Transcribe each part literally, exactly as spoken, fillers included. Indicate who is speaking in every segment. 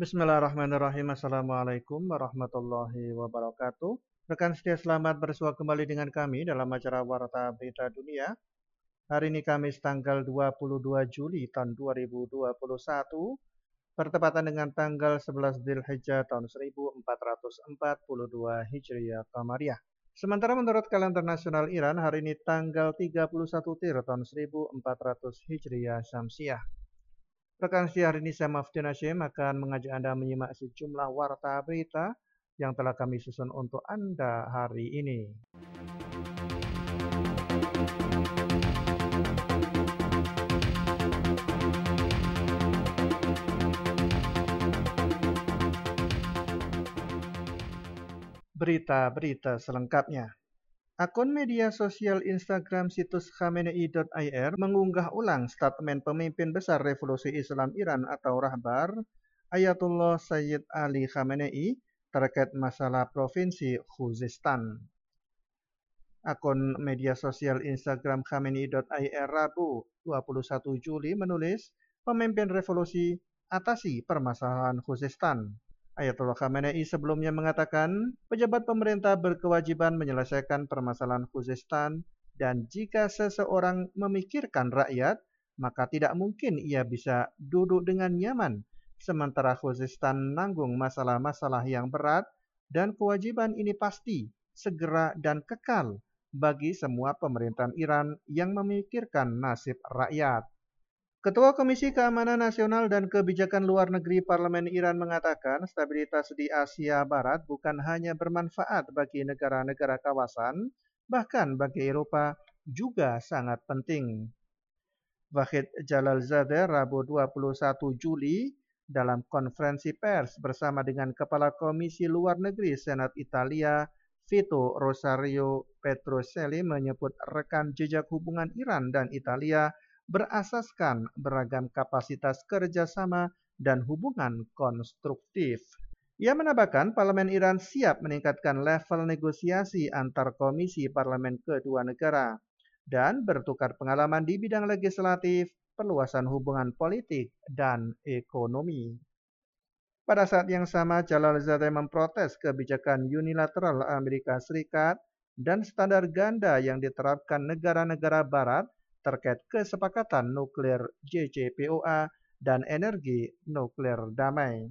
Speaker 1: Bismillahirrahmanirrahim. Assalamualaikum warahmatullahi wabarakatuh. Rekan setia, selamat bersua kembali dengan kami dalam acara Warta Berita Dunia. Hari ini Kamis tanggal dua puluh dua Juli tahun dua ribu dua puluh satu, bertepatan dengan tanggal sebelas Dzulhijjah tahun seribu empat ratus empat puluh dua Hijriah Qamariyah. Sementara menurut kalender nasional Iran, hari ini tanggal tiga puluh satu Tir tahun seribu empat ratus Hijriah Syamsiah. Rekan setia, hari ini saya Maftin Hashim akan mengajak Anda menyimak sejumlah warta berita yang telah kami susun untuk Anda hari ini. Berita-berita selengkapnya. Akun media sosial Instagram situs khamenei dot i r mengunggah ulang statement pemimpin besar Revolusi Islam Iran atau Rahbar, Ayatullah Sayyid Ali Khamenei terkait masalah Provinsi Khuzestan. Akun media sosial Instagram khamenei dot i r Rabu dua puluh satu Juli menulis, pemimpin revolusi atasi permasalahan Khuzestan. Ayatullah Khamenei sebelumnya mengatakan, pejabat pemerintah berkewajiban menyelesaikan permasalahan Khuzestan, dan jika seseorang memikirkan rakyat, maka tidak mungkin ia bisa duduk dengan nyaman, sementara Khuzestan menanggung masalah-masalah yang berat, dan kewajiban ini pasti, segera dan kekal bagi semua pemerintahan Iran yang memikirkan nasib rakyat. Ketua Komisi Keamanan Nasional dan Kebijakan Luar Negeri Parlemen Iran mengatakan stabilitas di Asia Barat bukan hanya bermanfaat bagi negara-negara kawasan, bahkan bagi Eropa juga sangat penting. Wahid Jalalzadeh Rabu dua puluh satu Juli dalam konferensi pers bersama dengan Kepala Komisi Luar Negeri Senat Italia, Vito Rosario Petroselli, menyebut rekam jejak hubungan Iran dan Italia berasaskan beragam kapasitas kerjasama dan hubungan konstruktif. Ia menambahkan parlemen Iran siap meningkatkan level negosiasi antar komisi parlemen kedua negara dan bertukar pengalaman di bidang legislatif, perluasan hubungan politik, dan ekonomi. Pada saat yang sama, Jalalzadeh memprotes kebijakan unilateral Amerika Serikat dan standar ganda yang diterapkan negara-negara Barat terkait kesepakatan nuklir J C P O A dan energi nuklir damai.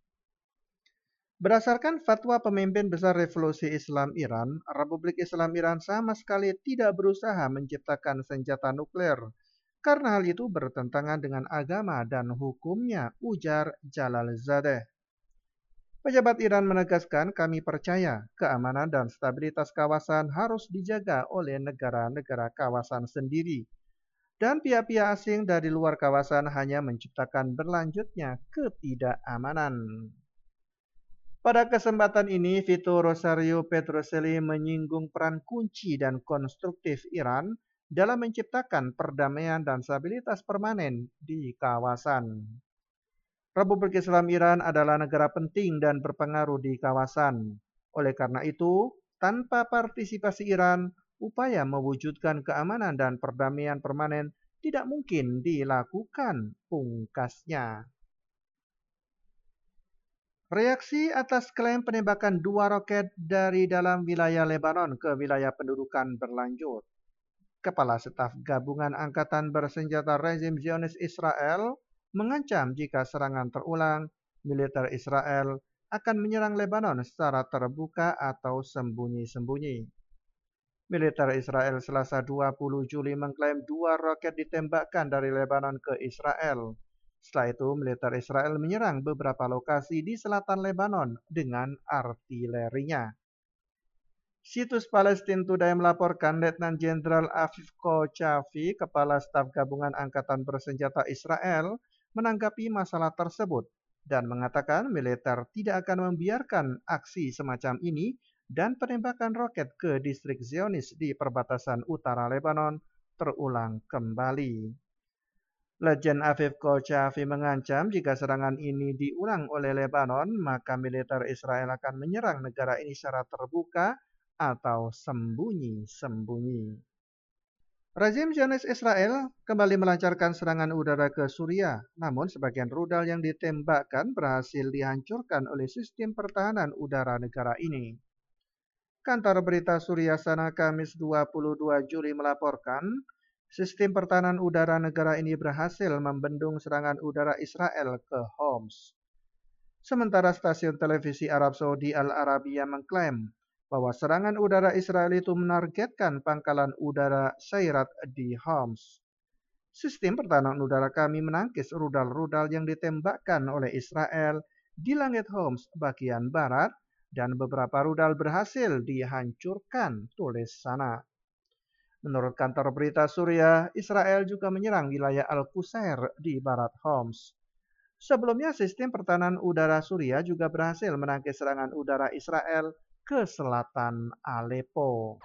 Speaker 1: Berdasarkan fatwa pemimpin besar Revolusi Islam Iran, Republik Islam Iran sama sekali tidak berusaha menciptakan senjata nuklir, karena hal itu bertentangan dengan agama dan hukumnya, ujar Jalalzadeh. Pejabat Iran menegaskan, kami percaya keamanan dan stabilitas kawasan harus dijaga oleh negara-negara kawasan sendiri, dan pihak-pihak asing dari luar kawasan hanya menciptakan berlanjutnya ketidakamanan. Pada kesempatan ini, Vito Rosario Petroselli menyinggung peran kunci dan konstruktif Iran dalam menciptakan perdamaian dan stabilitas permanen di kawasan. Republik Islam Iran adalah negara penting dan berpengaruh di kawasan. Oleh karena itu, tanpa partisipasi Iran, upaya mewujudkan keamanan dan perdamaian permanen tidak mungkin dilakukan, pungkasnya. Reaksi atas klaim penembakan dua roket dari dalam wilayah Lebanon ke wilayah pendudukan berlanjut. Kepala Staf Gabungan Angkatan Bersenjata Rezim Zionis Israel mengancam jika serangan terulang, militer Israel akan menyerang Lebanon secara terbuka atau sembunyi-sembunyi. Militer Israel Selasa dua puluh Juli mengklaim dua roket ditembakkan dari Lebanon ke Israel. Setelah itu, militer Israel menyerang beberapa lokasi di selatan Lebanon dengan artilerinya. Situs Palestine Today melaporkan Letnan Jenderal Afif Kochafi, Kepala Staf Gabungan Angkatan Bersenjata Israel, menanggapi masalah tersebut dan mengatakan militer tidak akan membiarkan aksi semacam ini dan penembakan roket ke distrik Zionis di perbatasan utara Lebanon terulang kembali. Letjen Afif Kochafi mengancam jika serangan ini diulang oleh Lebanon, maka militer Israel akan menyerang negara ini secara terbuka atau sembunyi-sembunyi. Rezim Zionis Israel kembali melancarkan serangan udara ke Suriah, namun sebagian rudal yang ditembakkan berhasil dihancurkan oleh sistem pertahanan udara negara ini. Kantor berita Suriah Sana Kamis dua puluh dua Juli melaporkan, sistem pertahanan udara negara ini berhasil membendung serangan udara Israel ke Homs. Sementara stasiun televisi Arab Saudi Al Arabiya mengklaim bahwa serangan udara Israel itu menargetkan pangkalan udara Sairat di Homs. Sistem pertahanan udara kami menangkis rudal-rudal yang ditembakkan oleh Israel di langit Homs bagian barat dan beberapa rudal berhasil dihancurkan, tulis Sana. Menurut kantor berita Suriah, Israel juga menyerang wilayah Al-Qusair di barat Homs. Sebelumnya, sistem pertahanan udara Suriah juga berhasil menangkis serangan udara Israel ke selatan Aleppo.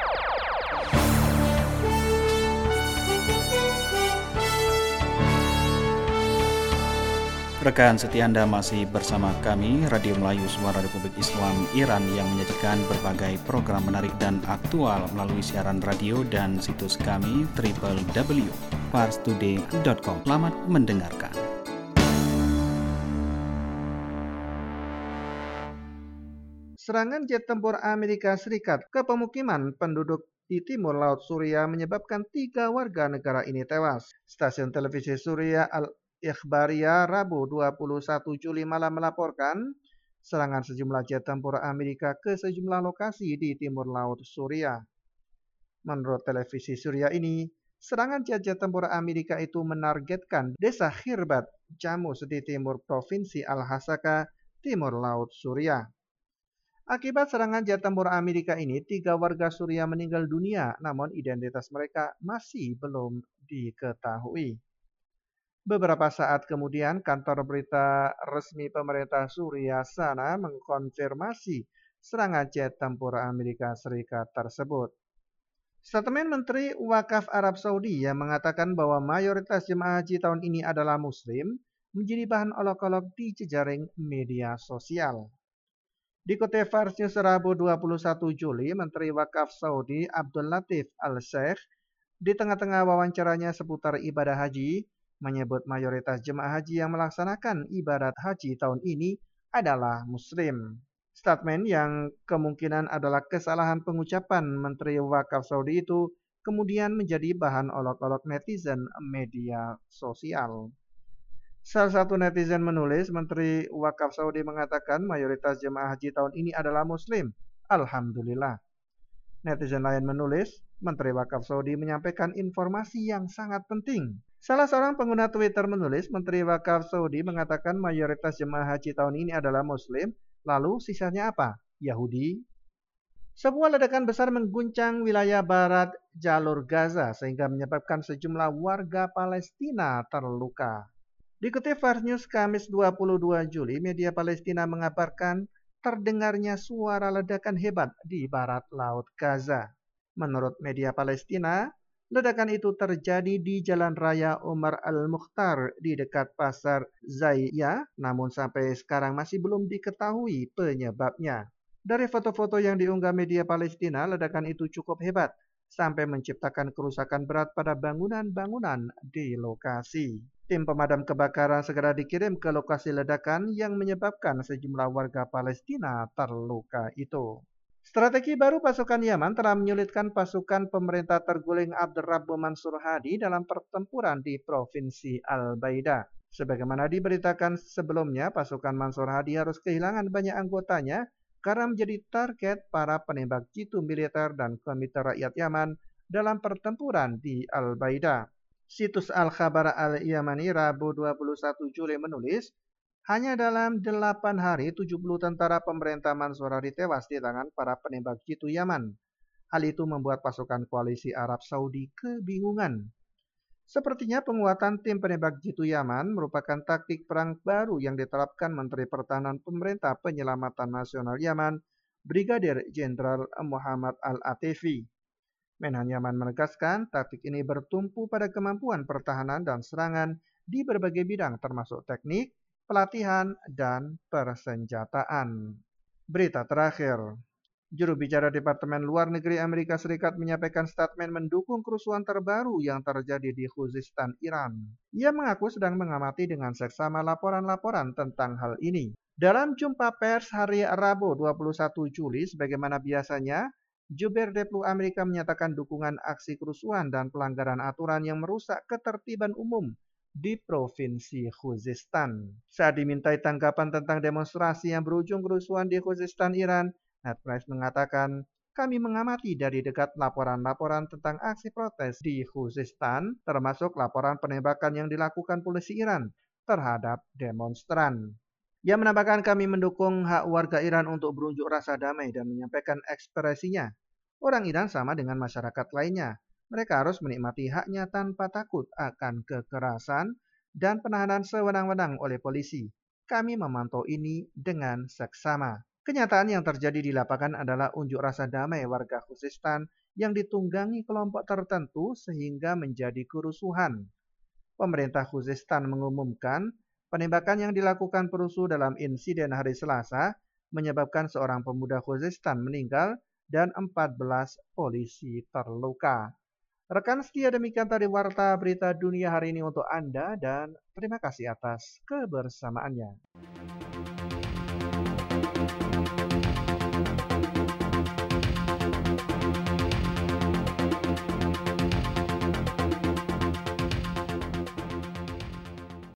Speaker 2: Rekan setia Anda masih bersama kami, Radio Melayu Suara Republik Islam Iran yang menyajikan berbagai program menarik dan aktual melalui siaran radio dan situs kami w w w titik pars today titik com. Selamat mendengarkan.
Speaker 1: Serangan jet tempur Amerika Serikat ke pemukiman penduduk di timur laut Suriah menyebabkan tiga warga negara ini tewas. Stasiun televisi Suriah Al-Ikhbariyah Rabu dua puluh satu Juli malam melaporkan serangan sejumlah jet tempur Amerika ke sejumlah lokasi di timur laut Suriah. Menurut televisi Suriah ini, serangan jet-jet tempur Amerika itu menargetkan desa Khirbat, Jamus di timur provinsi Al-Hasaka, timur laut Suriah. Akibat serangan jet tempur Amerika ini, tiga warga Suriah meninggal dunia, namun identitas mereka masih belum diketahui. Beberapa saat kemudian, kantor berita resmi pemerintah Suriah Sana mengkonfirmasi serangan jet tempur Amerika Serikat tersebut. Statement Menteri Wakaf Arab Saudi yang mengatakan bahwa mayoritas jemaah haji tahun ini adalah Muslim menjadi bahan olok-olok di jejaring media sosial. Dikutip Fars News Rabu dua puluh satu Juli, Menteri Wakaf Saudi Abdul Latif Al-Sheikh di tengah-tengah wawancaranya seputar ibadah haji menyebut mayoritas jemaah haji yang melaksanakan ibadat haji tahun ini adalah Muslim. Statement yang kemungkinan adalah kesalahan pengucapan Menteri Wakaf Saudi itu kemudian menjadi bahan olok-olok netizen media sosial. Salah satu netizen menulis, Menteri Wakaf Saudi mengatakan mayoritas jemaah haji tahun ini adalah Muslim. Alhamdulillah. Netizen lain menulis, Menteri Wakaf Saudi menyampaikan informasi yang sangat penting. Salah seorang pengguna Twitter menulis, Menteri Wakaf Saudi mengatakan mayoritas jemaah haji tahun ini adalah Muslim, lalu sisanya apa? Yahudi? Sebuah ledakan besar mengguncang wilayah barat jalur Gaza sehingga menyebabkan sejumlah warga Palestina terluka. Dikutip Fars News Kamis dua puluh dua Juli, media Palestina mengabarkan terdengarnya suara ledakan hebat di barat laut Gaza. Menurut media Palestina, ledakan itu terjadi di Jalan Raya Umar Al-Mukhtar di dekat Pasar Zayya, namun sampai sekarang masih belum diketahui penyebabnya. Dari foto-foto yang diunggah media Palestina, ledakan itu cukup hebat sampai menciptakan kerusakan berat pada bangunan-bangunan di lokasi. Tim pemadam kebakaran segera dikirim ke lokasi ledakan yang menyebabkan sejumlah warga Palestina terluka itu. Strategi baru pasukan Yaman telah menyulitkan pasukan pemerintah terguling Abdurrabbu Mansur Hadi dalam pertempuran di Provinsi Al-Baida. Sebagaimana diberitakan sebelumnya, pasukan Mansur Hadi harus kehilangan banyak anggotanya karena menjadi target para penembak jitu militer dan Komite Rakyat Yaman dalam pertempuran di Al-Baida. Situs Al-Khabar Al-Yamani Rabu dua puluh satu Juli menulis, hanya dalam delapan hari tujuh puluh tentara pemerintah Mansur Hadi tewas di tangan para penembak jitu Yaman. Hal itu membuat pasukan koalisi Arab Saudi kebingungan. Sepertinya penguatan tim penembak jitu Yaman merupakan taktik perang baru yang diterapkan Menteri Pertahanan Pemerintah Penyelamatan Nasional Yaman, Brigadir Jenderal Muhammad Al-Atifi. Menhan Yaman menegaskan taktik ini bertumpu pada kemampuan pertahanan dan serangan di berbagai bidang termasuk teknik, pelatihan, dan persenjataan. Berita terakhir. Juru bicara Departemen Luar Negeri Amerika Serikat menyampaikan statement mendukung kerusuhan terbaru yang terjadi di Khuzestan, Iran. Ia mengaku sedang mengamati dengan seksama laporan-laporan tentang hal ini. Dalam jumpa pers hari Rabu dua puluh satu Juli, sebagaimana biasanya, Jubir Deplu Amerika menyatakan dukungan aksi kerusuhan dan pelanggaran aturan yang merusak ketertiban umum di Provinsi Khuzestan. Saat dimintai tanggapan tentang demonstrasi yang berujung kerusuhan di Khuzestan, Iran, Ned Price mengatakan, kami mengamati dari dekat laporan-laporan tentang aksi protes di Khuzestan, termasuk laporan penembakan yang dilakukan polisi Iran terhadap demonstran. Ia menambahkan kami mendukung hak warga Iran untuk berunjuk rasa damai dan menyampaikan ekspresinya. Orang Iran sama dengan masyarakat lainnya. Mereka harus menikmati haknya tanpa takut akan kekerasan dan penahanan sewenang-wenang oleh polisi. Kami memantau ini dengan seksama. Kenyataan yang terjadi di lapangan adalah unjuk rasa damai warga Khuzestan yang ditunggangi kelompok tertentu sehingga menjadi kerusuhan. Pemerintah Khuzestan mengumumkan penembakan yang dilakukan perusuh dalam insiden hari Selasa menyebabkan seorang pemuda Khuzestan meninggal dan empat belas polisi terluka. Rekan setia, demikian tadi Warta Berita Dunia hari ini untuk Anda dan terima kasih atas kebersamaannya.